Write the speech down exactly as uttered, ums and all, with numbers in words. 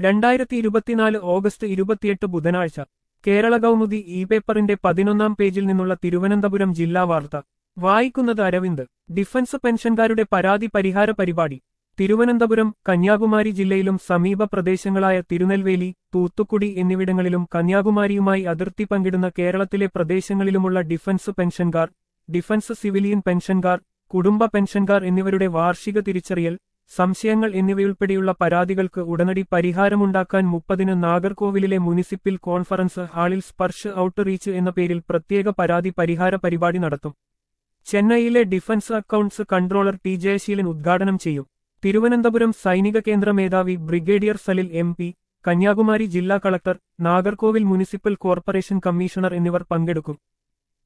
രണ്ടായിരത്തി ഇരുപത്തിനാല് ഓഗസ്റ്റ് ഇരുപത്തിയെട്ട് ബുധനാഴ്ച കേരള കൗമുദി ഇ പേപ്പറിന്റെ പതിനൊന്നാം പേജിൽ നിന്നുള്ള തിരുവനന്തപുരം ജില്ലാ വാർത്ത വായിക്കുന്നത് അരവിന്ദ്. ഡിഫൻസ് പെൻഷൻകാരുടെ പരാതി പരിഹാര പരിപാടി. തിരുവനന്തപുരം. കന്യാകുമാരി ജില്ലയിലും സമീപ പ്രദേശങ്ങളായ തിരുനെൽവേലി, തൂത്തുക്കുടി എന്നിവിടങ്ങളിലും കന്യാകുമാരിയുമായി അതിർത്തി പങ്കിടുന്ന കേരളത്തിലെ പ്രദേശങ്ങളിലുമുള്ള ഡിഫൻസ് പെൻഷൻകാർ, ഡിഫൻസ് സിവിലിയൻ പെൻഷൻകാർ, കുടുംബ പെൻഷൻകാർ എന്നിവരുടെ വാർഷിക തിരിച്ചറിയൽ, സംശയങ്ങൾ എന്നിവയുൾപ്പെടെയുള്ള പരാതികൾക്ക് ഉടനടി പരിഹാരമുണ്ടാക്കാൻ മുപ്പതിന് നാഗർകോവിലിലെ മുനിസിപ്പൽ കോൺഫറൻസ് ഹാളിൽ സ്പർശ് ഔട്ട് റീച്ച് എന്ന പേരിൽ പ്രത്യേക പരാതി പരിഹാര പരിപാടി നടത്തും. ചെന്നൈയിലെ defence accounts controller T Jayaseelan ഉദ്ഘാടനം ചെയ്യും. തിരുവനന്തപുരം സൈനിക കേന്ദ്ര മേധാവി brigadier Salil M P, Kanyakumari ജില്ലാ collector, Nagercoil municipal corporation commissioner എന്നിവർ പങ്കെടുക്കും.